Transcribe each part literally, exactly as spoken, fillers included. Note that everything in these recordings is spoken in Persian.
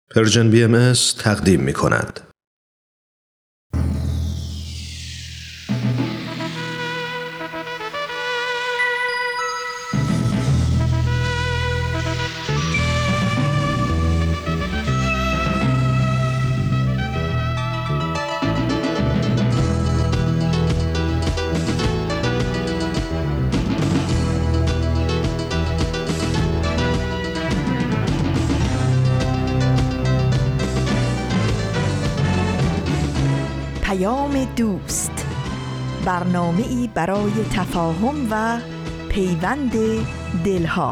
پرژن بی ام اس تقدیم می کند. دوست، برنامه‌ای برای تفاهم و پیوند دلها.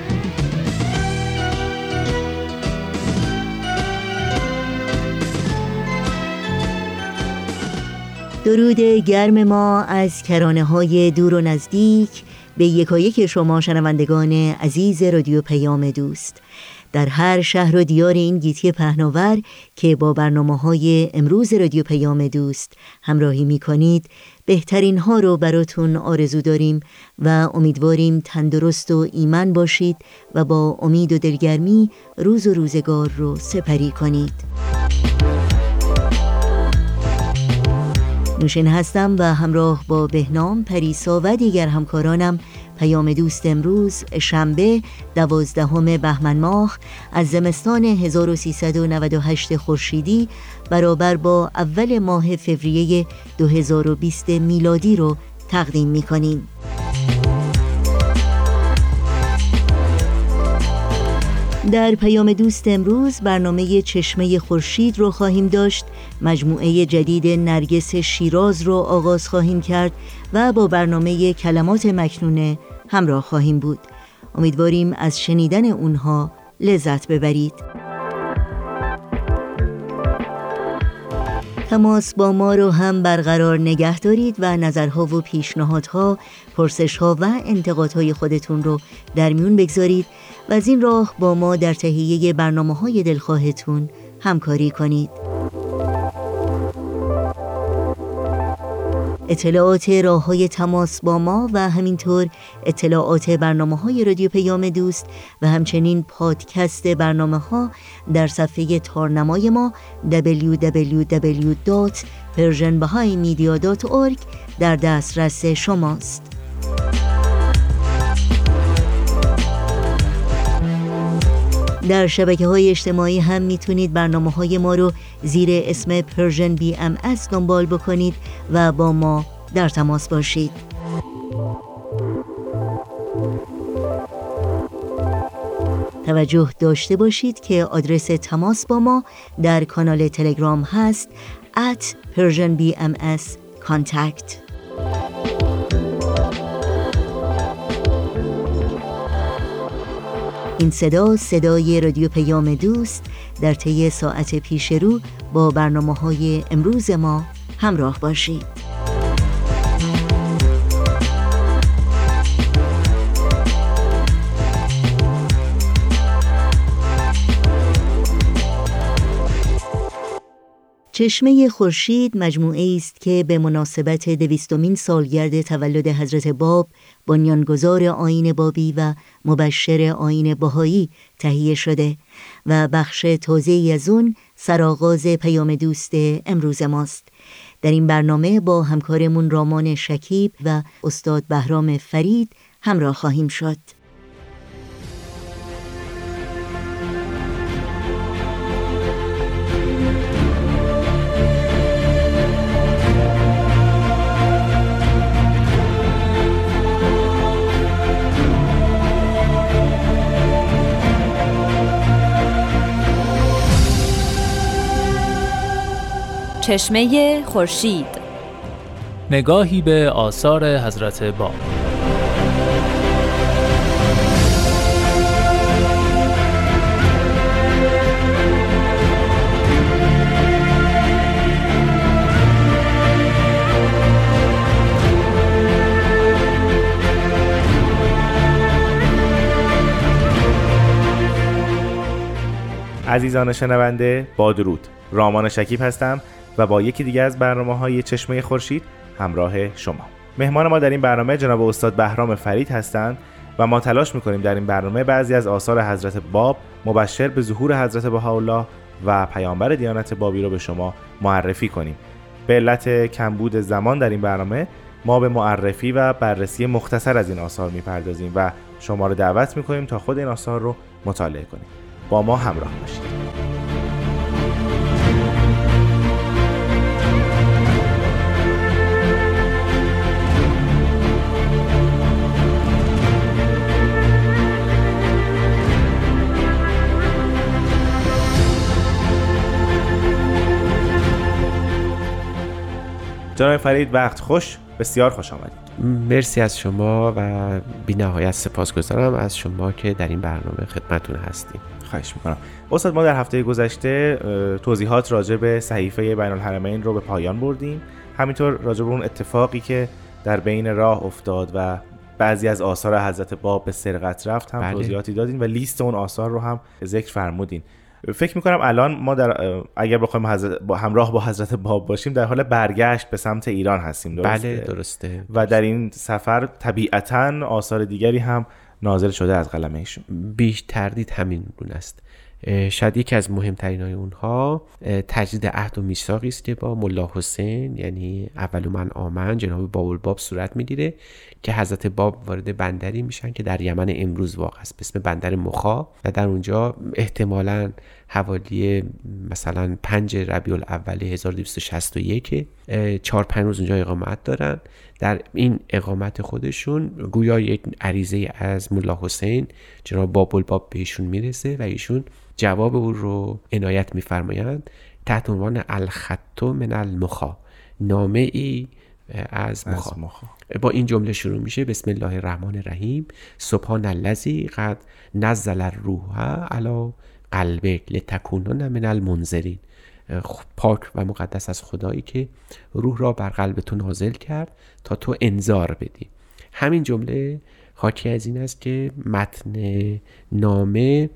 درود گرم ما از کرانه‌های دور و نزدیک به یکایک شما شنوندگان عزیز رادیو پیام دوست در هر شهر و دیار این گیتی پهناور که با برنامه‌های امروز رادیو پیام دوست همراهی می‌کنید. بهترین ها رو براتون آرزو داریم و امیدواریم تندرست و ایمن باشید و با امید و دلگرمی روز و روزگار رو سپری کنید. نوشین هستم و همراه با بهنام، پریسا و دیگر همکارانم پیام دوست امروز شنبه دوازدهم بهمن ماه از زمستان هزار و سیصد و نود و هشت خورشیدی برابر با اول ماه فوریه دو هزار و بیست میلادی رو تقدیم می‌کنیم. در پیام دوست امروز برنامه چشمه خورشید رو خواهیم داشت، مجموعه جدید نرگس شیراز رو آغاز خواهیم کرد و با برنامه کلمات مکنونه همراه خواهیم بود. امیدواریم از شنیدن اونها لذت ببرید. تماس با ما رو هم برقرار نگه دارید و نظرها و پیشنهادها، پرسشها و انتقادهای خودتون رو در میون بگذارید و از این راه با ما در تهیه برنامه‌های دلخواهتون همکاری کنید. اطلاعات راه‌های تماس با ما و همینطور اطلاعات برنامه‌های رادیو پیام دوست و همچنین پادکست برنامه‌ها در صفحه تارنمای ما دبلیو دبلیو دبلیو دات پرژن بهایی مدیا دات اورگ در دسترس شماست. در شبکه‌های اجتماعی هم میتونید برنامه‌های ما رو زیر اسم پرژن بی ام اس دنبال بکنید و با ما در تماس باشید. توجه داشته باشید که آدرس تماس با ما در کانال تلگرام هست ات پرژن بی ام اس کانتکت. این صدا صدای رادیو پیام دوست در طی ساعت پیش رو با برنامه‌های امروز ما همراه باشید. چشمه خورشید مجموعه است که به مناسبت دویستمین سالگرد تولد حضرت باب، بنیانگذار آیین بابی و مبشر آیین بهایی تهیه شده و بخش تازه‌ای از اون سرآغاز پیام دوست امروز ماست. در این برنامه با همکارمون رامان شکیب و استاد بهرام فرید همراه خواهیم شد. چشمه خورشید، نگاهی به آثار حضرت باب. عزیزان شنونده، با درود. رامان شکیب هستم و با یکی دیگه از برنامه‌های چشمه خورشید همراه شما. مهمان ما در این برنامه جناب استاد بهرام فرید هستند و ما تلاش می‌کنیم در این برنامه بعضی از آثار حضرت باب مبشر به ظهور حضرت بهاءالله و پیامبر دیانت بابی رو به شما معرفی کنیم. به علت کمبود زمان در این برنامه ما به معرفی و بررسی مختصر از این آثار میپردازیم و شما رو دعوت میکنیم تا خود این آثار رو مطالعه کنیم. با ما همراه باشید. جناب فرید وقت خوش، بسیار خوش آمدید. مرسی از شما و بی نهایت سپاسگزارم از شما که در این برنامه خدمتتون هستیم. خواهش میکنم. استاد، ما در هفته گذشته توضیحات راجع به صحیفه بین الحرمین رو به پایان بردیم، همینطور راجع به اون اتفاقی که در بین راه افتاد و بعضی از آثار حضرت باب به سرقت رفت هم بله. توضیحاتی دادین و لیست اون آثار رو هم ذکر فرمودین. فکر میکنم الان ما در اگر بخوایم حضرت با همراه با حضرت باب باشیم در حال برگشت به سمت ایران هستیم، درسته؟ بله درسته. و در این سفر طبیعتاً آثار دیگری هم نازل شده از قلم ایشون. بیش تردید همین گونه است. شاید یکی از مهمترین های اونها تجدید عهد و میثاقی است که با ملا حسین یعنی اول من آمن جناب بابالباب صورت میگیره که حضرت باب وارد بندری میشن که در یمن امروز واقع است به اسم بندر مخا و در اونجا احتمالاً حوالی مثلا پنج ربیع الاول هزار و دویست و شصت و یک چهار پنج روز اونجا اقامت دارن. در این اقامت خودشون گویا یک عریضه از ملا حسین جناب بابالباب بهشون میرسه و ایشون جواب او رو عنایت میفرمایند تحت عنوان الخط من المخا، نامه ای از مخا. با این جمله شروع میشه: بسم الله الرحمن الرحیم، سبحان الذی قد نزل الروح علی قلبک لتکونن من المنذرین. پاک و مقدس از خدایی که روح را بر قلب تو نازل کرد تا تو انذار بدی. همین جمله حاکی از این است که متن نامه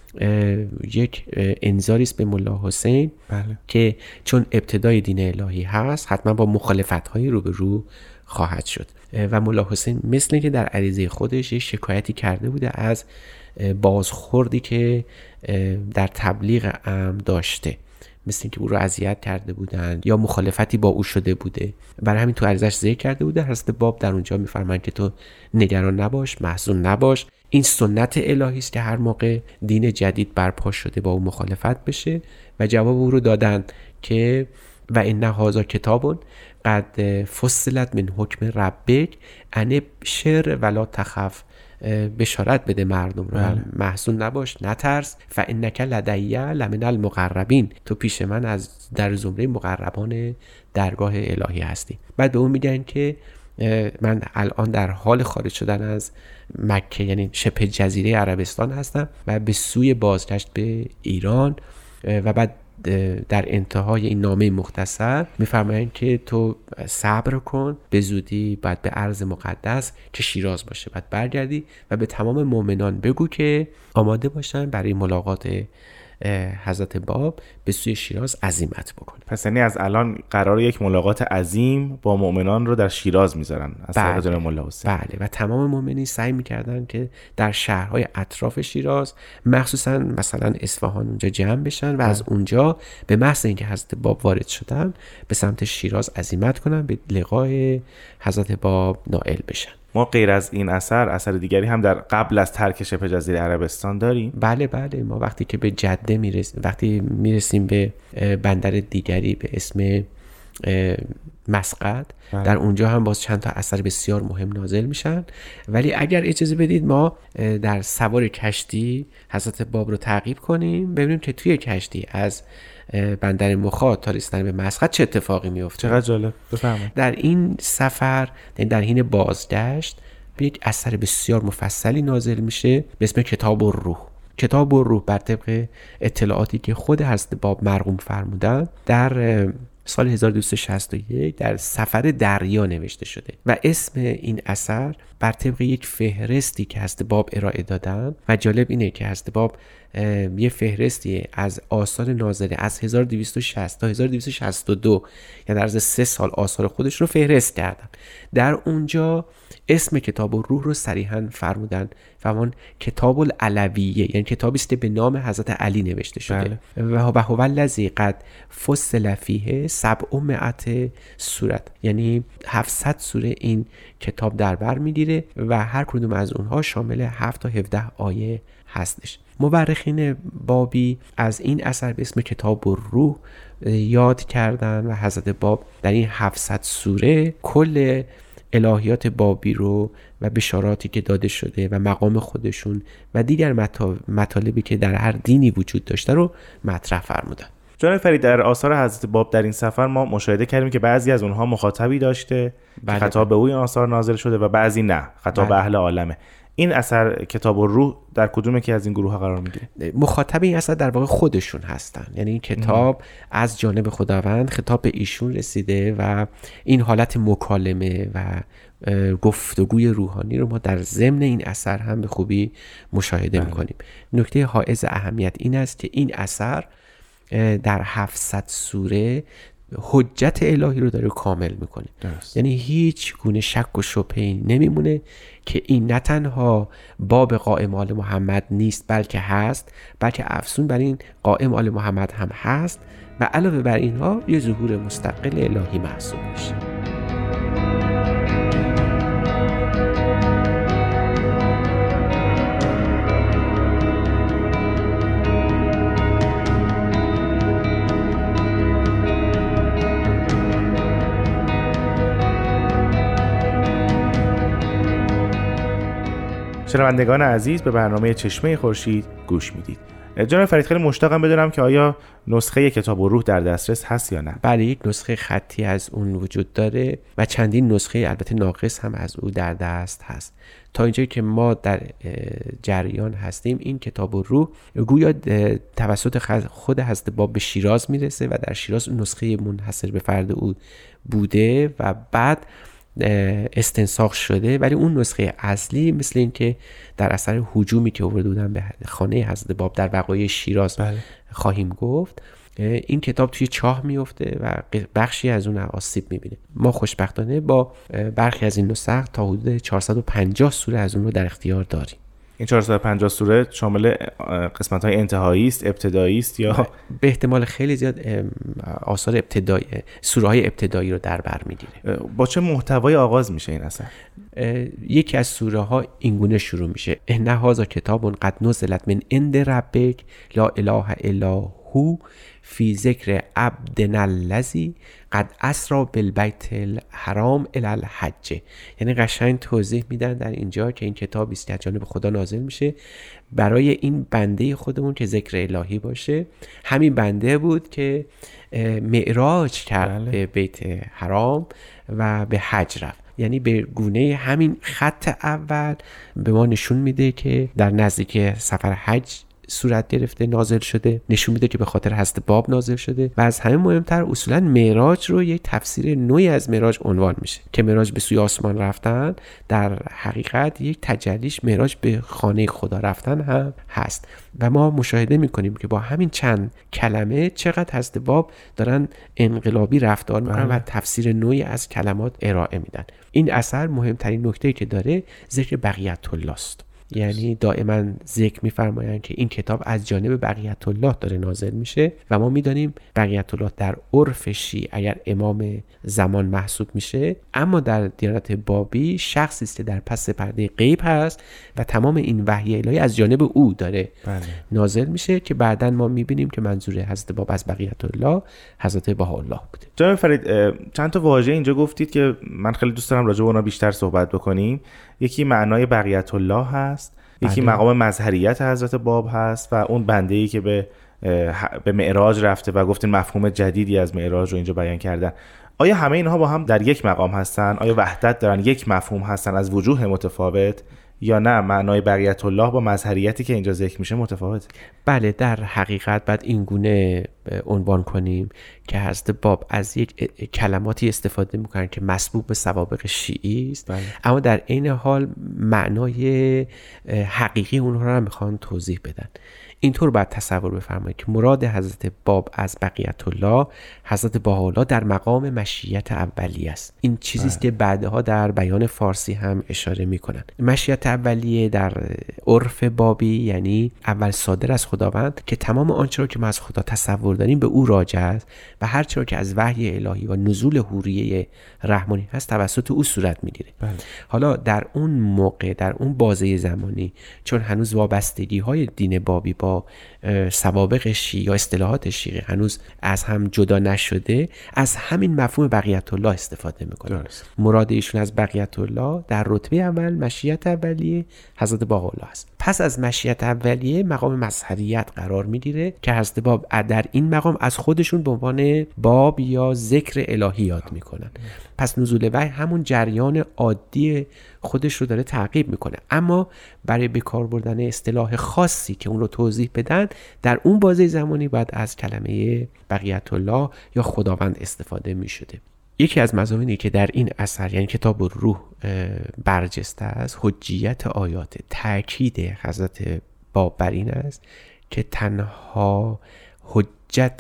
یک انذاری است به ملا حسین بله. که چون ابتدای دین الهی هست حتما با مخالفت‌های رو به رو خواهد شد و ملا حسین مثل که در عریضه خودش یک شکایتی کرده بوده از بازخوردی که در تبلیغ امر داشته، مثل اینکه او رو اذیت کرده بودند یا مخالفتی با او شده بوده، برای همین تو عرضش ذکر کرده بوده. حضرت باب در اونجا میفرمایند که تو نگران نباش، محزون نباش، این سنت الهی است که هر موقع دین جدید برپا شده با او مخالفت بشه و جواب او رو دادن که و ان هذا کتاب قد فصلت من حکم ربک ان بشر ولا تخف، بشارت بده مردم رو، محزون نباش، نترس، فانک لدی لمن المقربین، تو پیش من از در زمره مقربان درگاه الهی هستی. بعد به اون میگن که من الان در حال خارج شدن از مکه یعنی شبه جزیره عربستان هستم و به سوی بازگشت به ایران و بعد در انتهای این نامه مختصر میفرمایند که تو صبر کن، به زودی باید به ارض مقدس که شیراز باشه باید برگردی و به تمام مؤمنان بگو که آماده باشن برای ملاقات حضرت باب به سوی شیراز عزیمت بکن. پس یعنی از الان قرار یک ملاقات عظیم با مؤمنان رو در شیراز میذارن از طریق جناب ملا حسین. بله و تمام مؤمنین سعی میکردن که در شهرهای اطراف شیراز مخصوصا مثلا اصفهان اونجا جمع بشن و از اونجا به محض اینکه حضرت باب وارد شدن به سمت شیراز عزیمت کنن، به لقای حضرت باب نائل بشن. ما غیر از این اثر اثر دیگری هم در قبل از ترک شبه جزیره عربستان داریم؟ بله بله، ما وقتی که به جده میرسیم، وقتی میرسیم به بندر دیگری به اسم مسقط، در اونجا هم باز چند تا اثر بسیار مهم نازل میشن. ولی اگر اجازه بدید ما در سوار کشتی حضرت باب رو تعقیب کنیم، ببینیم که توی کشتی از بندر مخا تا رسیدن به مسقط چه اتفاقی میفته. چقدر جالب، بفرمایید. در این سفر در حین بازگشت به یک اثر بسیار مفصلی نازل میشه به اسم کتاب الروح. کتاب الروح بر طبق اطلاعاتی که خود حضرت باب مرقوم فرمودن در سال هزار و دویست و شصت و یک در سفر دریا نوشته شده و اسم این اثر بر طبق یک فهرستی که حضرت باب ارائه دادن و جالب اینه که حضرت باب یه فهرستی از آثار نازله از هزار و دویست و شصت تا هزار و دویست و شصت و دو یعنی در عرض سه سال آثار خودش رو فهرست کردن. در اونجا اسم کتاب الروح رو صریحاً فرمودن و اون کتاب العلویه، یعنی کتابی است که به نام حضرت علی نوشته شده. و هو الذی قد فصل فیه سبعمائة سوره، یعنی هفتصد سوره این کتاب در بر میگیره و هر کدوم از اونها شامل هفت تا هفده آیه هستش. مورخین بابی از این اثر به اسم کتاب الروح یاد کردن و حضرت باب در این هفتصد سوره کل الهیات بابی رو و بشاراتی که داده شده و مقام خودشون و دیگر مطالبی که در هر دینی وجود داشته رو مطرح فرمودن. جناب فرید، در آثار حضرت باب در این سفر ما مشاهده کردیم که بعضی از اونها مخاطبی داشته بله خطاب به او این آثار نازل شده و بعضی نه، خطاب به اهل عالمه. این اثر کتاب الروح در کدوم یکی از این گروه ها قرار میگیره؟ مخاطب این اثر در واقع خودشون هستن، یعنی این کتاب ام. از جانب خداوند خطاب به ایشون رسیده و این حالت مکالمه و گفتگوی روحانی رو ما در ضمن این اثر هم به خوبی مشاهده بله. میکنیم. نکته حائز اهمیت این است که این اثر در هفتصد سوره حجت الهی رو داره کامل میکنه. درست. یعنی هیچ گونه شک و شبهه‌ای نمیمونه که این نه تنها باب قائم آل محمد نیست بلکه هست، بلکه افزون بر این قائم آل محمد هم هست و علاوه بر اینها یه ظهور مستقل الهی محسوب میشه. شنوندگان عزیز، به برنامه چشمه خورشید گوش میدید. جناب فرید، خیلی مشتاقم بدونم که آیا نسخه کتاب الروح در دسترس هست یا نه؟ بله، یک نسخه خطی از اون وجود داره و چندین نسخه البته ناقص هم از او در دست هست. تا اینجایی که ما در جریان هستیم این کتاب الروح گویا توسط خود حضرت باب به شیراز میرسه و در شیراز نسخه منحصر به فرد او بوده و بعد استنساخ شده، ولی اون نسخه اصلی مثل این که در اثر هجومی که آورده بودن به خانه حضرت باب در وقایع شیراز بله. خواهیم گفت، این کتاب توی چاه میفته و بخشی از اون آسیب میبینه. ما خوشبختانه با برخی از این نسخ تا حدود چهارصد و پنجاه سوره از اون رو در اختیار داریم. این چهارصد و پنجاه سوره شامل قسمت‌های انتهایی است، ابتدایی است یا به احتمال خیلی زیاد آثار ابتدایی، سوره‌های ابتدایی رو در بر می‌گیره. با چه محتوایی آغاز میشه این اثر؟ یکی از سوره‌ها اینگونه شروع میشه: ان هذا کتاب قد نزلت من عند ربک لا اله الا هو فی ذکر عبدنا الذی قد اسری بالبیت الحرام الی الحج. یعنی قشنگ توضیح میدن در اینجا که این کتابی است که از جانب خدا نازل میشه برای این بنده خودمون که ذکر الهی باشه. همین بنده بود که معراج کرد بله. به بیت حرام و به حج رفت. یعنی به گونه همین خط اول به ما نشون میده که در نزدیک سفر حج صورت گرفته، نازل شده، نشون میده که به خاطر حضرت باب نازل شده و از همه مهمتر اصولا معراج رو یک تفسیر نوعی از معراج عنوان میشه که معراج به سوی آسمان رفتن در حقیقت یک تجلیش معراج به خانه خدا رفتن هم هست و ما مشاهده میکنیم که با همین چند کلمه چقدر حضرت باب دارن انقلابی رفتار میکنن و تفسیر نوعی از کلمات ارائه میدن. این اثر مهمترین نکته‌ای که داره ذکر بقیت الله است. یعنی دائما ذکر می‌فرمایند که این کتاب از جانب بقیت الله داره نازل میشه و ما میدانیم بقیت الله در عرف شیعه اگر امام زمان محسوب میشه، اما در دیانت بابی شخصی است که در پس پرده غیب هست و تمام این وحی الهی از جانب او داره بله. نازل میشه که بعداً ما میبینیم که منظور حضرت باب از بقیت الله حضرت بهاءالله بوده. جناب فرید، چند تا واژه اینجا گفتید که من خیلی دوست دارم راجع به اونها بیشتر صحبت بکنیم. یکی معنای بقیت الله هست، یکی بله. مقام مظهریت حضرت باب هست و اون بنده‌ای که به به معراج رفته و گفتین مفهوم جدیدی از معراج رو اینجا بیان کردن. آیا همه اینها با هم در یک مقام هستن؟ آیا وحدت دارن، یک مفهوم هستن از وجوه متفاوت، یا نه معنای بقیت الله با مظهریتی که اینجا ذکر میشه متفاوت؟ بله، در حقیقت بعد این گونه عنوان کنیم که حضرت باب از یک کلماتی استفاده میکنن که مسبوق به سوابق شیعی است بله. اما در عین حال معنای حقیقی اونها رو هم میخوان توضیح بدن. اینطور باید تصور بفرمایید که مراد حضرت باب از بقیت الله حضرت بهاءالله در مقام مشیت اولیه است. این چیزی است که بعدها در بیان فارسی هم اشاره میکنن. مشیت اولیه در عرف بابی یعنی اول صادر از خداوند که تمام آنچه را که ما از خدا تصور داریم به او راجع است و هر چیزی که از وحی الهی و نزول حوریه رحمانی هست توسط او صورت میگیره. بله. حالا در اون موقع در اون بازه زمانی چون هنوز وابستگی های دین بابی با سوابق شیعه یا اصطلاحات شیعه هنوز از هم جدا نشده، از همین مفهوم بقیت الله استفاده میکنه. مراد ایشون از بقیت الله در رتبه اول مشیت اولیه حضرت بهاءالله است. پس از مشیت اولیه مقام مظهریت قرار میگیره که حضرت باب در این مقام از خودشون به عنوان باب یا ذکر الهی یاد میکنن. پس نزول وحی همون جریان عادی خودش رو داره تعقیب میکنه، اما برای به کار بردن اصطلاح خاصی که اون رو توضیح بدن در اون بازه زمانی باید از کلمه بقیت الله یا خداوند استفاده میشده. یکی از مضامینی که در این اثر یعنی کتاب الروح برجسته است حجیت آیات، تأکید حضرت باب بر این است که تنها حجت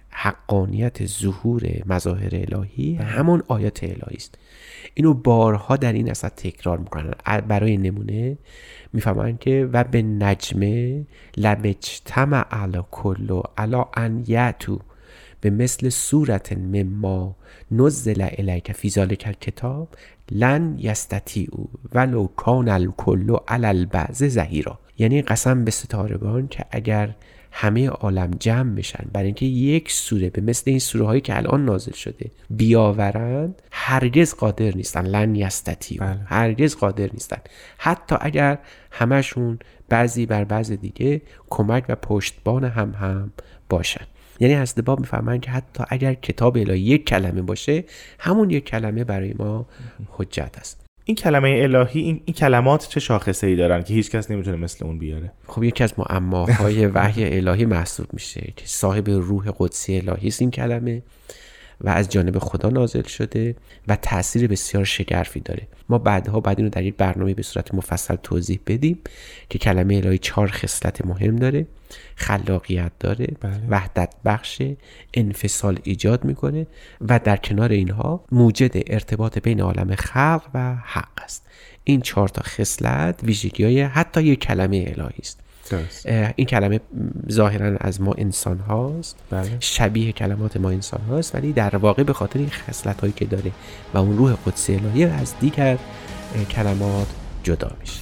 حقانیت ظهور مظاهر الهی همون آیات الهی است. اینو بارها در این اثر تکرار میکنن. برای نمونه میفهمن که و به نجمه لمجتمع علی کلو علی ان یاتو به مثل صورت مما نزل الیک فی ذلک الکتاب لن یستطیعوا ولو کان الکل علی البعض ظهیرا. یعنی قسم به ستارگان که اگر همه عالم جمع بشن برای اینکه یک سوره به مثل این سوره هایی که الان نازل شده بیاورند، هرگز قادر نیستن. لن یستطیعوا، هرگز قادر نیستن، حتی اگر همشون بعضی بر بعض دیگه کمک و پشتبان هم هم باشن. یعنی حضرت باب میفهمن که حتی اگر کتاب الهی یک کلمه باشه، همون یک کلمه برای ما حجت است. این کلمه الهی، این, این کلمات چه شاخصه‌ای دارن که هیچ کس نمیتونه مثل اون بیاره؟ خب یکی از معماهای وحی الهی محسوب میشه که صاحب روح قدسی الهی است این کلمه و از جانب خدا نازل شده و تأثیر بسیار شگرفی داره. ما بعدها بعد اینو در یک برنامه به صورت مفصل توضیح بدیم که کلمه الهی چهار خصلت مهم داره: خلاقیت داره، بله. وحدت بخش، انفصال ایجاد میکنه و در کنار اینها موجد ارتباط بین عالم خلق و حق است. این چهار تا خصلت ویژگی‌های حتی یک کلمه الهی است. این کلمه ظاهرا از ما انسان هاست، بله. شبیه کلمات ما انسان هاست، ولی در واقع به خاطر این خصلت هایی که داره و اون روح قدسی الهی از دیگر کلمات جدا میشه.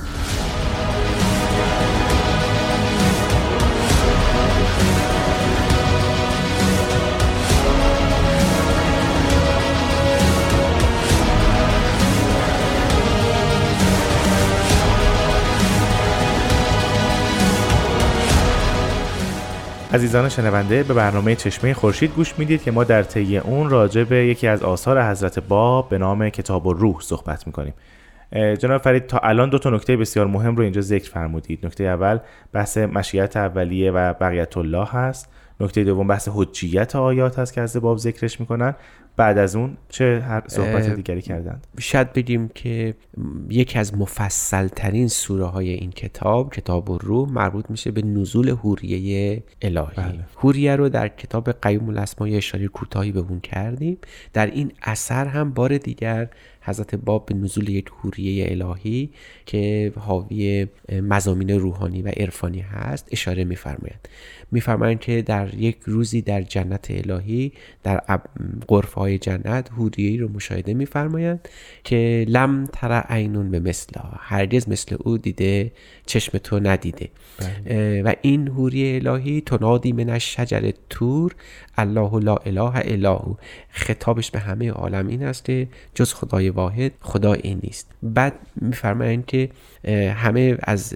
عزیزان شنونده، به برنامه چشمه خورشید گوش میدید که ما در طی اون راجع به یکی از آثار حضرت باب به نام کتاب الروح صحبت میکنیم. جناب فرید تا الان دو تا نکته بسیار مهم رو اینجا ذکر فرمودید. نکته اول بحث مشیت اولیه و بقیت الله هست. نکته دوم بحث حجیت آیات هست که حضرت باب ذکرش میکنن. بعد از اون چه هر صحبت دیگری کردند؟ شاید بگیم که یکی از مفصل ترین سوره های این کتاب، کتاب الروح، مربوط میشه به نزول حوریه الهی. بله. حوریه رو در کتاب قیوم الاسماء اشاره کوتاهی به اون کردیم. در این اثر هم بار دیگر حضرت باب به نزول یک حوریه الهی که حاوی مضامین روحانی و عرفانی هست اشاره می‌فرمایند. می‌فرمایند که در یک روزی در جنت الهی، در غرفه‌های جنت، حوریه‌ای رو مشاهده می‌فرمایند که لم تر عینون به مثلها، هرگز مثل او دیده چشم تو ندیده. بله. و این حوریه الهی تنادی من الشجر طور الله لا اله الا هو، خطابش به همه عالم این است که جز خدای واحد خدایی نیست. بعد میفرمایند که همه از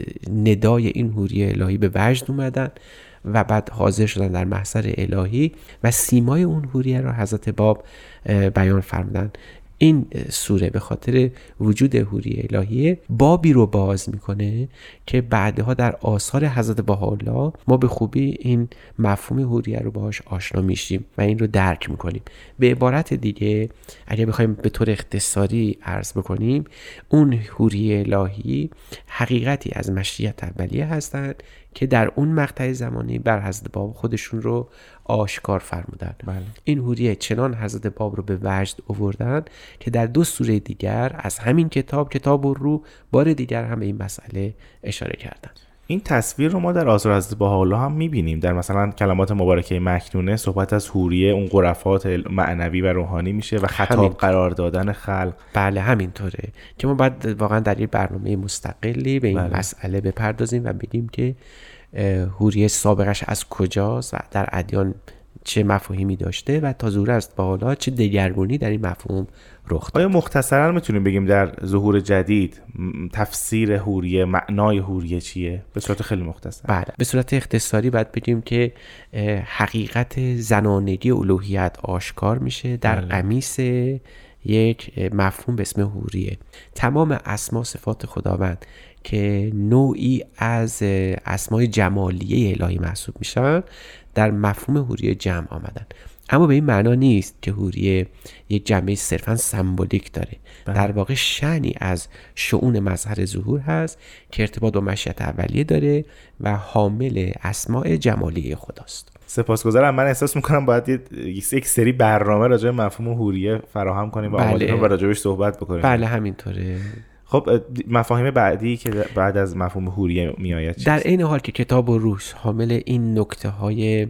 ندای این حوریه الهی به وجد اومدن و بعد حاضر شدن در محضر الهی و سیمای اون حوریه را حضرت باب بیان فرمودن. این سوره به خاطر وجود حوریه الهیه بابی رو باز میکنه که بعدها در آثار حضرت بهاءالله ما به خوبی این مفهوم حوریه رو باهاش آشنا میشیم و این رو درک میکنیم. به عبارت دیگه اگه بخوایم به طور اختصاری عرض بکنیم، اون حوریه الهی حقیقتی از مشیت اولیه هستند که در اون مقطع زمانی بر حضرت باب خودشون رو آشکار فرمودن. بله. این حوریه چنان حضرت باب رو به وجد آوردن که در دو سوره دیگر از همین کتاب کتاب الروح بار دیگر هم به این مسئله اشاره کردن. این تصویر رو ما در آثار حضرت بهاءالله هم می‌بینیم. در مثلا کلمات مبارکه مکنونه صحبت از حوریه، اون غرفات معنوی و روحانی میشه و خطاب همین. قرار دادن خلق. بله همینطوره که ما باید واقعا در این برنامه مستقلی به این بله. مسئله بپردازیم و بگیم که حوریه سابقش از کجاست و در ادیان چه مفاهیمی داشته و تا ظهور است با حالا چه دگرگونی در این مفهوم رخ داد. آیا مختصرا میتونیم بگیم در ظهور جدید تفسیر حوریه، معنای حوریه چیه؟ به صورت خیلی مختصر. بله به صورت اختصاری باید بگیم که حقیقت زنانگی الوهیت آشکار میشه در قمیص یک مفهوم به اسم حوریه. تمام اسما صفات خداوند که نوعی از اسمای جمالیه الهی محسوب میشن در مفهوم حوریه جمع آمدن، اما به این معنا نیست که حوریه یک جنبه صرفا سمبولیک داره. بله. در واقع شأنی از شؤون مظهر ظهور هست که ارتباط با مشیت اولیه داره و حامل اسماء جمالیه خداست. سپاسگزارم. من احساس میکنم باید یک سری برنامه راجع به مفهوم حوریه فراهم کنیم و بله. و راجعش صحبت بکنیم. بله همینطوره. خب مفاهیم بعدی که بعد از مفهوم حوریه میآید چیست؟ در این حال که کتاب الروح حامل این نکته های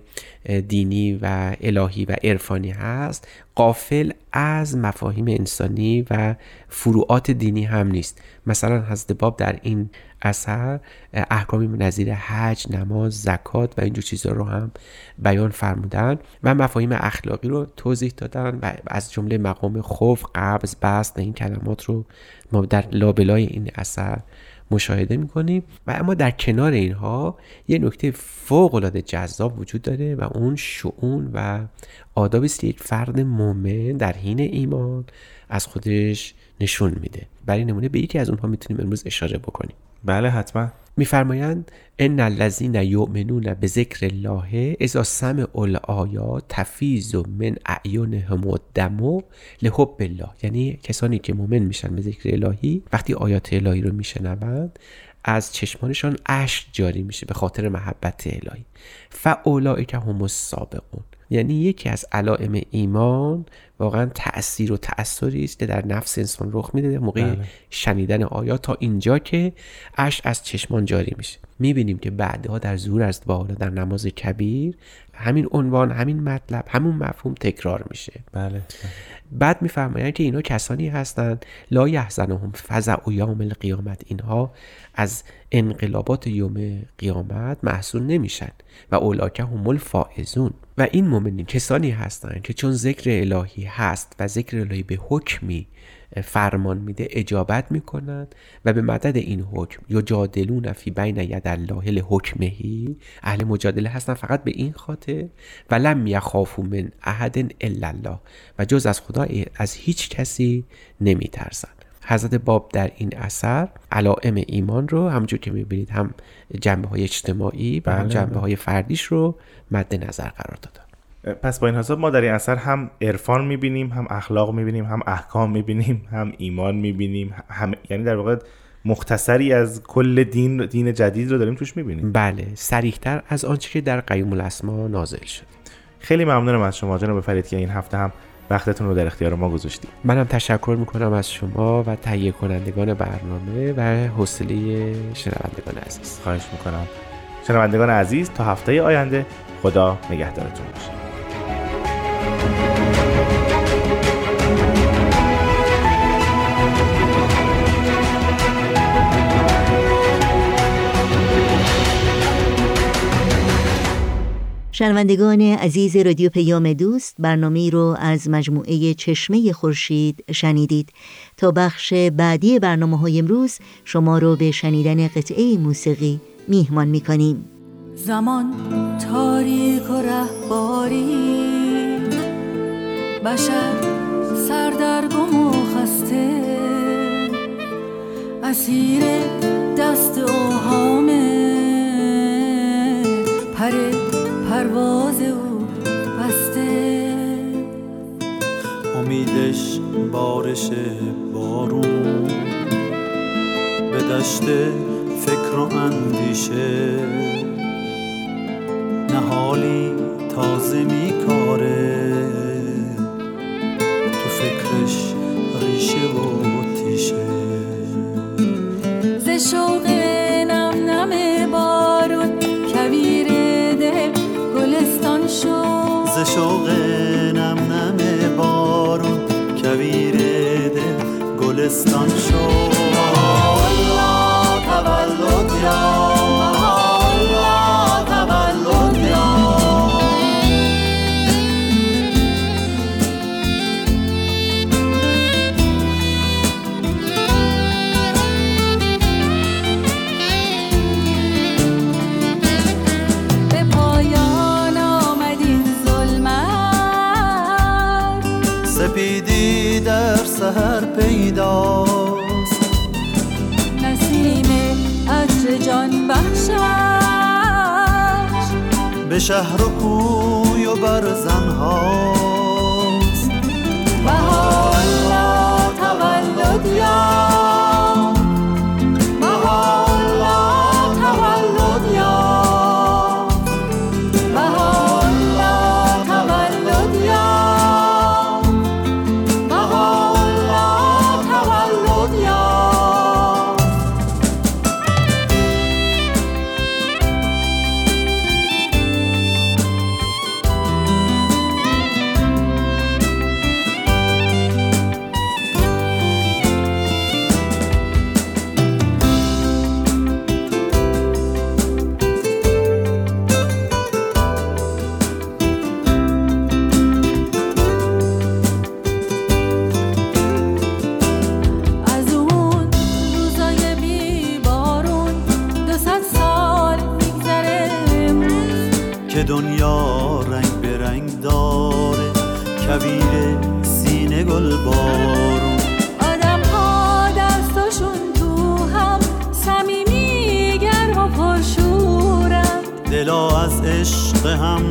دینی و الهی و عرفانی هست، غافل از مفاهیم انسانی و فروعات دینی هم نیست. مثلا حضرت باب در این اثر احکامی نظیر حج، نماز، زکات و اینجور چیزا رو هم بیان فرمودن و مفاهیم اخلاقی رو توضیح دادن و از جمله مقام خوف، قبض، بسط این کلمات رو ما در لابلای این اثر مشاهده میکنیم. و اما در کنار اینها یه نکته فوق العاده جذاب وجود داره و اون شؤون و آدابی است که یک فرد مؤمن در حین ایمان از خودش نشون میده. برای نمونه به یکی از اونها میتونیم امروز اشاره بکنیم. بله حتما. میفرمایند ان الذین یؤمنون بذکر الله اذا سمعوا الآیات تفیض من اعینهم الدم لحب الله. یعنی کسانی که مؤمن میشن به ذکر الهی وقتی آیات الهی رو میشنوند از چشمانشان اشک جاری میشه به خاطر محبت الهی. فاولئک هم السابقون. یعنی یکی از علائم ایمان واقعا تأثیر و تأثیری است که در نفس انسان رخ میده موقع بله. شنیدن آیات تا اینجا که اشک از چشمان جاری میشه. میبینیم که بعدها در ظهور است با حالا در نماز کبیر همین عنوان، همین مطلب، همون مفهوم تکرار میشه. بله. بعد میفرمایند که اینا کسانی هستند لا یحزنهم فزع یوم القیامت، اینها از انقلابات یوم قیامت محزون نمیشن و اولئک هم الفائزون. و این مؤمنین کسانی هستند که چون ذکر الهی هست و ذکر الهی به حکمی فرمان میده اجابت میکنند و به مدد این حکم یجادلون فی بین ید الله لحکمه، اهل مجادله هستن فقط به این خاطر و لم یخافوا من احد الا الله، و جز از خدا از هیچ کسی نمیترسن. حضرت باب در این اثر علائم ایمان رو همونجور که میبینید هم جنبه های اجتماعی و هم جنبه های فردیش رو مد نظر قرار دادن. پس با این حساب ما در این اثر هم عرفان میبینیم، هم اخلاق میبینیم، هم احکام میبینیم، هم ایمان میبینیم، هم یعنی در واقع مختصری از کل دین دین جدید رو داریم توش میبینیم. بله، صریح‌تر از آنچه که در قیوم الاسما نازل شد. خیلی ممنونم از شما جناب فرید که این هفته هم وقتتون رو در اختیار ما گذاشتید. منم تشکر میکنم از شما و تهیه کنندگان برنامه و حوصله شنوندگان عزیز. خواهش میکنم. شنوندگان عزیز تا هفته آینده خدا نگهدارتون باشه. شنوندگان عزیز رادیو پیام دوست، برنامه رو از مجموعه چشمه خورشید شنیدید. تا بخش بعدی برنامه‌های امروز شما رو به شنیدن قطعه موسیقی میهمان می‌کنیم. زمان تاریک و رهباری، بشر سردرگم و خسته، اسیر دست اوهامه، پر پرواز او بسته، امیدش بارش بارون به دشت فکر و اندیشه، لازمی کاره، تو فکرش ریشه و تیشه. ز شوق نم نم بارون کویر دل گلستان شد، ز شوق نم نم بارون کویر دل گلستان شد. الله تولد یا الله تولد یا. به پایان آمد این ظلمت، سپیدی در سحر پیداست، نسیم عطر جان بخشش به شهر و کوی و برزنهاست. بهاءالله تولد یا بهاءالله تولد یا بهاءالله تولد یا بهاءالله تولد یا. از اون روزای بی بارون دو صد سال میگذره امروز، که دنیا رنگ به رنگ داره، کویر سینه گل بارون. آدم ها دستاشون تو هم صمیمی گرم و پرشورن، دلا از عشق هم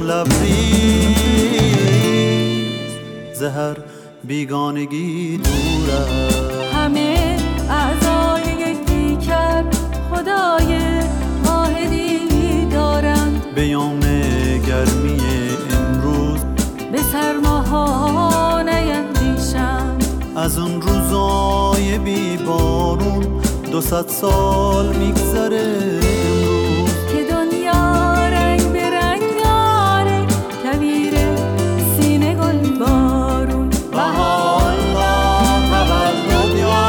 لبریز، زهر بیگانگی دوره. همه اعضای یک پیکر خدای واحدی دارند، به یوم گرمی امروز به سرماها نیندیشند. از اون روزای بی بارون دو صد سال میگذره امروز، که دنیا رنگ به رنگ داره، کویر سینه گل بارون. بهاءالله تولد یا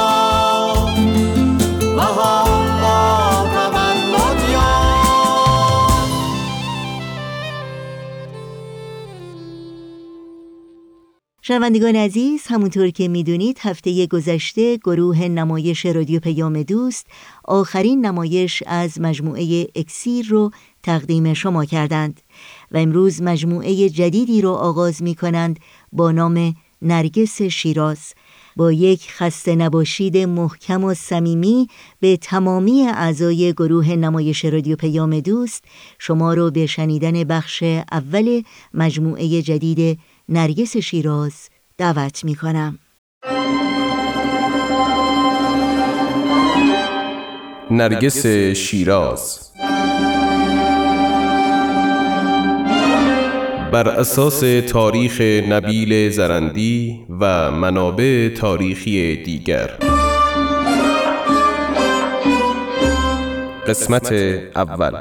بهاءالله تولد یا. شنوندگان عزیز، همونطور که میدونید هفته گذشته گروه نمایش رادیو پیام دوست آخرین نمایش از مجموعه اکسیر رو تقدیم شما کردند و امروز مجموعه جدیدی رو آغاز می کنند با نام نرگس شیراز، با یک خسته نباشید محکم و صمیمی به تمامی اعضای گروه نمایش رادیو پیام دوست شما رو به شنیدن بخش اول مجموعه جدید نرگس شیراز دعوت می کنم. نرگس شیراز بر اساس تاریخ نبیل زرندی و منابع تاریخی دیگر. قسمت اول.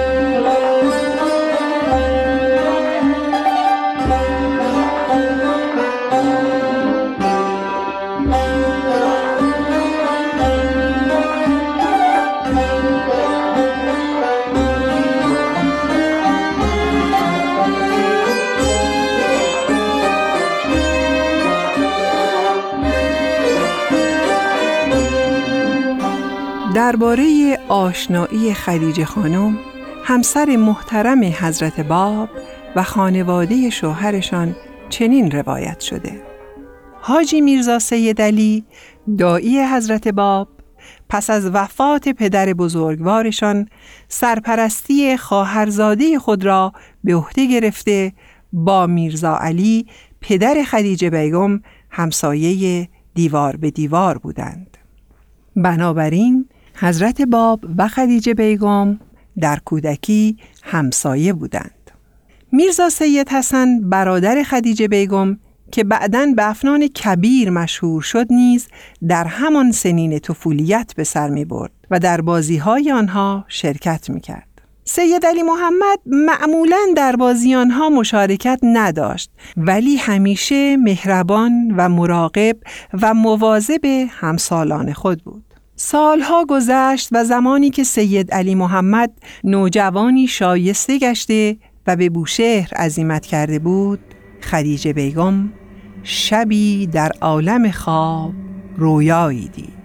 درباره آشنایی خدیجه خانم، همسر محترم حضرت باب و خانواده شوهرشان چنین روایت شده: حاجی میرزا سید علی داعی حضرت باب پس از وفات پدر بزرگوارشان سرپرستی خواهرزاده خود را به عهده گرفته با میرزا علی پدر خدیجه بیگم همسایه دیوار به دیوار بودند. بنابراین حضرت باب و خدیجه بیگم در کودکی همسایه بودند. میرزا سید حسن برادر خدیجه بیگم که بعداً به افنان کبیر مشهور شد نیز در همان سنین طفولیت به سر می برد و در بازی‌های آنها شرکت می کرد. سید علی محمد معمولاً در بازی آنها مشارکت نداشت، ولی همیشه مهربان و مراقب و مواظب همسالان خود بود. سالها گذشت و زمانی که سید علی محمد نوجوانی شایسته گشته و به بوشهر عزیمت کرده بود، خدیجه بیگم شبی در عالم خواب رویایی دید.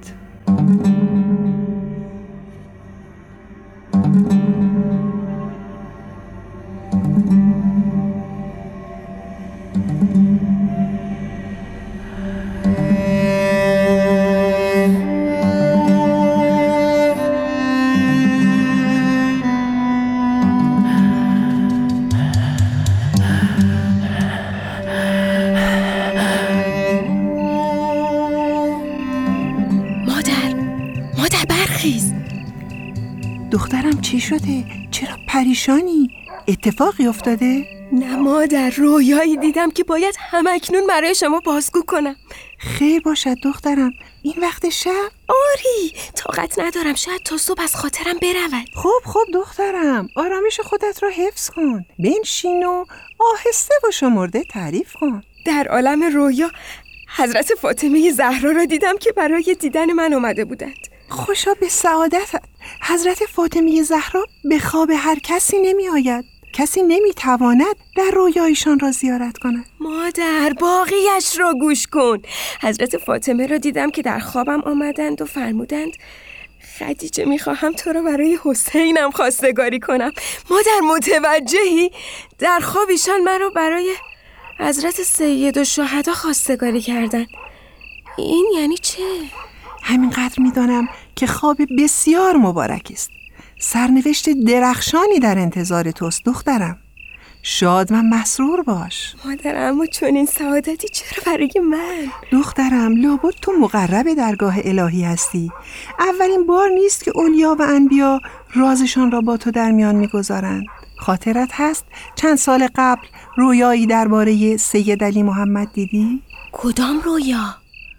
دخترم چی شده؟ چرا پریشانی؟ اتفاقی افتاده؟ نه مادر، رویایی دیدم که باید همکنون برای شما بازگو کنم. خیر باشد دخترم، این وقت شب؟ آری، طاقت ندارم، شاید تا صبح از خاطرم برود. خب خب دخترم، آرامش خودت را حفظ کن. بنشین و آهسته و شمرده تعریف کن. در عالم رویا حضرت فاطمه زهرا را دیدم که برای دیدن من آمده بودند. خوشا به سعادتت. حضرت فاطمه زهرا به خواب هر کسی نمی آید. کسی نمی تواند در رویایشان را زیارت کند. مادر، باقیش را گوش کن. حضرت فاطمه را دیدم که در خوابم آمدند و فرمودند خدیجه میخواهم تو را برای حسینم خواستگاری کنم. مادر متوجهی؟ در خواب ایشان من را برای حضرت سید الشهدا خواستگاری کردند. این یعنی چه؟ همینقدر میدانم که خواب بسیار مبارک است. سرنوشت درخشانی در انتظار توست دخترم. شاد و مسرور باش. مادر، اما چون این سعادتی چرا برای من؟ دخترم، لابد تو مقرب درگاه الهی هستی. اولین بار نیست که اولیا و انبیا رازشان را با تو در میان میگذارند. خاطرت هست چند سال قبل رویایی درباره سید علی محمد دیدی؟ کدام رویا؟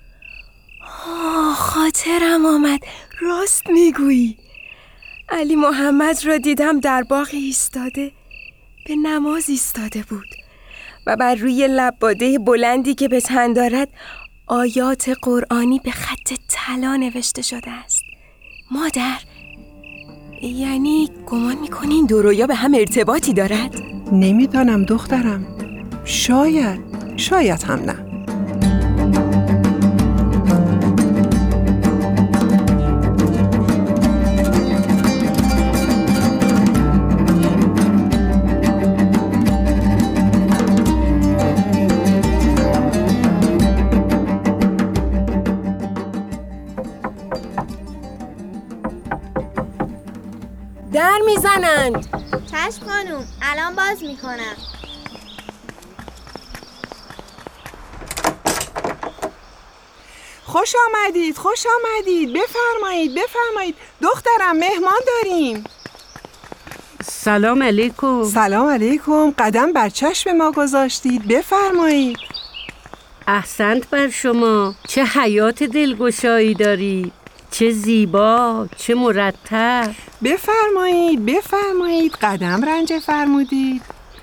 آه، خاطرم آمد. راست میگویی. علی محمد را دیدم در باغ ایستاده، به نماز ایستاده بود و بر روی لب باده بلندی که به تن دارد آیات قرآنی به خط طلا نوشته شده است. مادر، یعنی گمان میکنی این دو رویا به هم ارتباطی دارد؟ نمیدانم دخترم. شاید شاید هم نه. در میزنند. چشم خانوم، الان باز میکنم. خوش آمدید، خوش آمدید. بفرمایید، بفرمایید. دخترم، مهمان داریم. سلام علیکم. سلام علیکم. قدم بر چشم ما گذاشتید. بفرمایید. احسنت بر شما. چه حیات دلگشایی دارید. چه زیبا، چه مرتب. بفرمایید، بفرمایید. قدم رنجه فرمودید.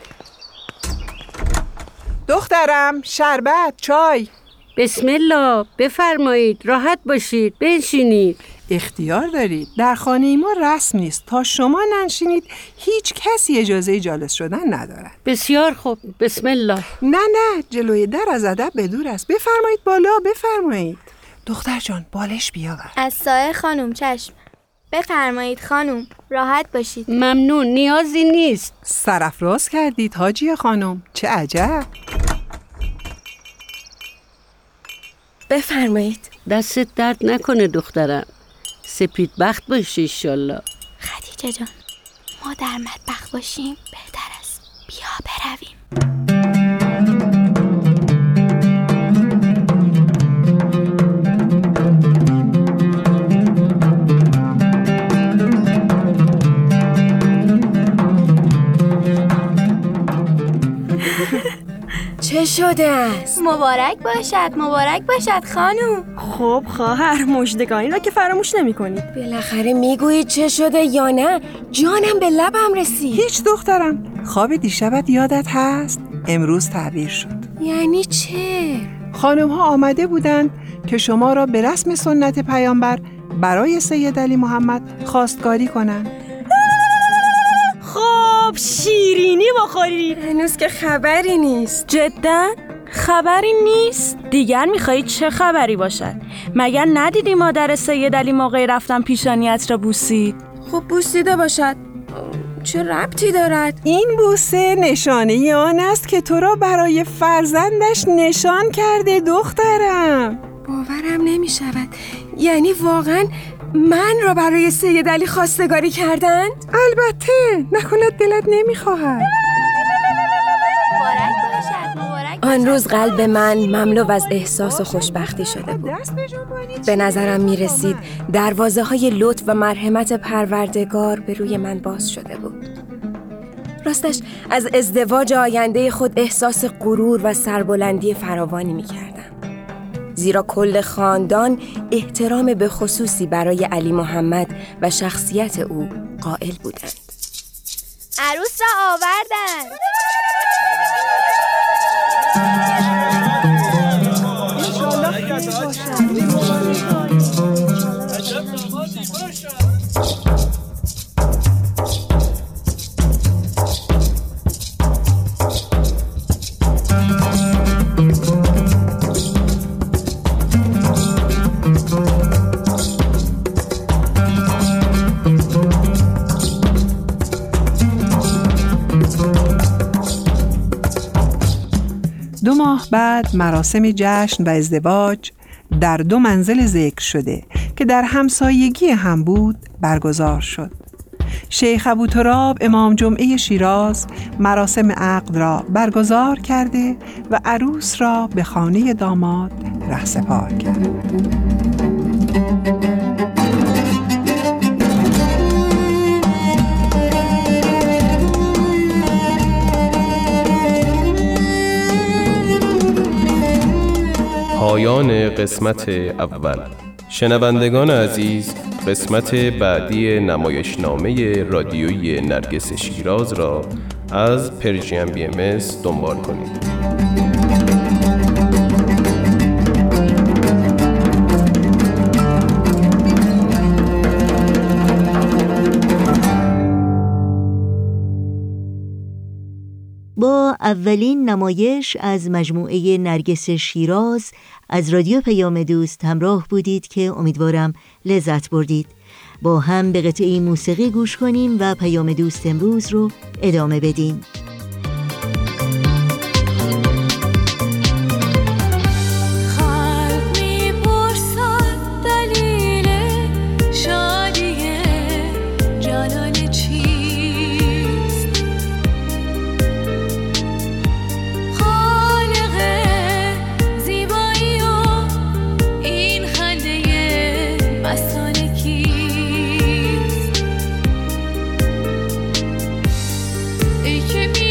دخترم، شربت، چای. بسم الله. بفرمایید، راحت باشید، بنشینید. اختیار دارید. در خانه ما رسم نیست تا شما ننشینید هیچ کسی اجازه جالس شدن ندارد. بسیار خوب. بسم الله. نه نه، جلوی در از ادب به دور است. بفرمایید بالا، بفرمایید. دختر جان، بالش بیاور. از سایه خانوم. چشم. بفرمایید خانوم، راحت باشید. ممنون، نیازی نیست. سرافراز کردید حاجی خانوم، چه عجب. بفرمایید. دستت درد نکنه دخترم. سپید بخت باشی انشالله. خدیجه جان، ما در مطبخ باشیم بهتر است. بیا برویم. چه شده است؟ مبارک باشد، مبارک باشد خانم. خب خواهر، مژدگانی را که فراموش نمی کنید. بالاخره میگویی چه شده یا نه؟ جانم به لبم رسید. هیچ دخترم، خواب دیشبت یادت هست؟ امروز تعبیر شد. یعنی چه؟ خانم ها آمده بودند که شما را به رسم سنت پیامبر برای سید علی محمد خواستگاری کنند. خب شیرینی بخورید. هنوز که خبری نیست. جدا؟ خبری نیست؟ دیگر میخواهید چه خبری باشد؟ مگر ندیدی مادر سید علی موقع رفتن پیشانیت را بوسید؟ خب بوسیده باشد، چه ربطی دارد؟ این بوسه نشانه آن است که تو را برای فرزندش نشان کرده دخترم. باورم نمی شود. یعنی واقعا من را برای سید علی خواستگاری کردند؟ البته، نکند دلت نمیخواهد. آن روز قلب من مملو از احساس و خوشبختی شده بود. به نظرم می رسید دروازه های لطف و مرحمت پروردگار به روی من باز شده بود. راستش از ازدواج آینده خود احساس غرور و سربلندی فراوانی می کردم. زیرا کل خاندان احترام به خصوصی برای علی محمد و شخصیت او قائل بودند. عروس را آوردند. دو ماه بعد مراسم جشن و ازدواج در دو منزل ذکر شده که در همسایگی هم بود برگزار شد. شیخ ابوتراب امام جمعه شیراز مراسم عقد را برگزار کرده و عروس را به خانه داماد رهسپار کرد. پایان قسمت اول. شنوندگان عزیز، قسمت بعدی نمایشنامه رادیویی نرگس شیراز را از پرژین بی ام اس دنبال کنید. با اولین نمایش از مجموعه نرگس شیراز از رادیو پیام دوست همراه بودید که امیدوارم لذت بردید. با هم به قطعه موسیقی گوش کنیم و پیام دوست امروز رو ادامه بدیم. ای که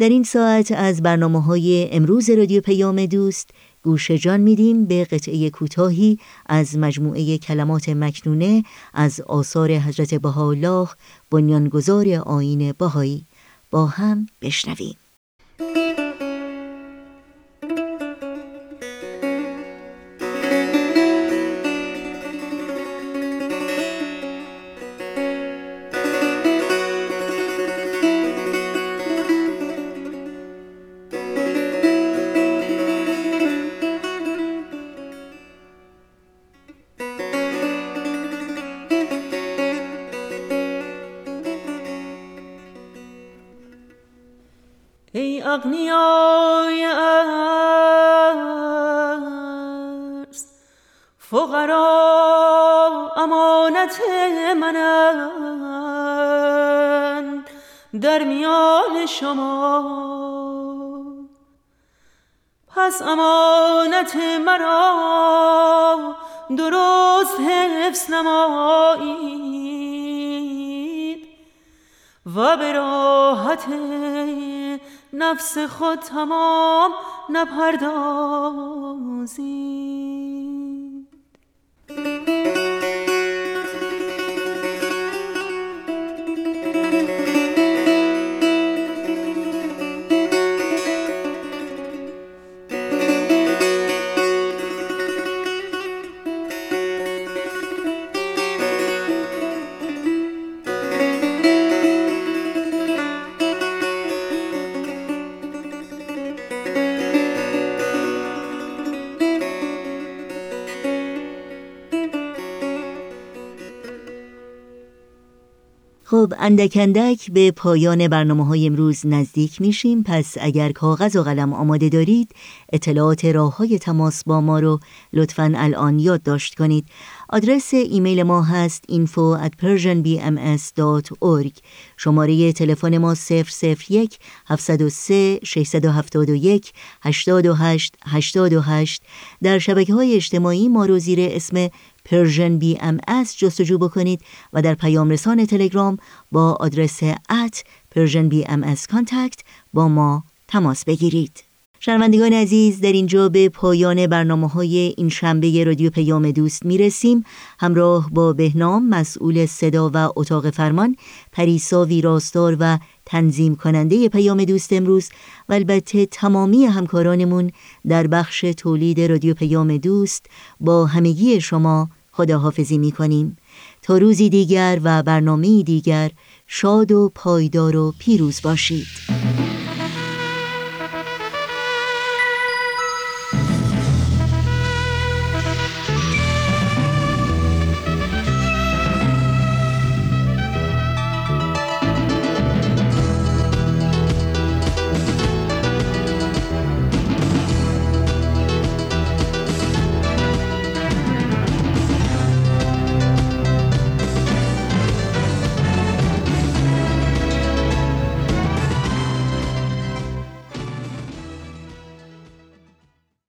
در این ساعت از برنامه‌های امروز رادیو پیام دوست گوش جان میدیم به قطعه کوتاهی از مجموعه کلمات مکنونه از آثار حضرت بهاءالله بنیانگذار آیین بهایی. با هم بشنویم. ای اغنیای ارز فقرا امانت منند در میان شما، پس امانت مرا درست حفظ نمایید و به راحت نفس خود تمام نپردازید. خب اندک اندک به پایان برنامه‌های امروز نزدیک میشیم، پس اگر کاغذ و قلم آماده دارید اطلاعات راه‌های تماس با ما رو لطفاً الان یادداشت کنید. آدرس ایمیل ما هست info at persian b m s dot org. شماره تلفن ما صفر صفر یک هفت صفر سه شش هفت یک هشت هشت هشت هشت. در شبکه‌های اجتماعی ما رو زیر اسم Persian بی ام اس جستجو بکنید و در پیام رسان تلگرام با آدرس ات Persian بی ام اس Contact با ما تماس بگیرید. شنوندگان عزیز، در اینجا به پایان برنامه‌های این شنبه رادیو پیام دوست میرسیم. همراه با بهنام مسئول صدا و اتاق فرمان، پریسا ویراستار و تنظیم کننده پیام دوست امروز و البته تمامی همکارانمون در بخش تولید رادیو پیام دوست، با همگی شما خداحافظی می‌کنیم. تا روزی دیگر و برنامه‌ای دیگر شاد و پایدار و پیروز باشید.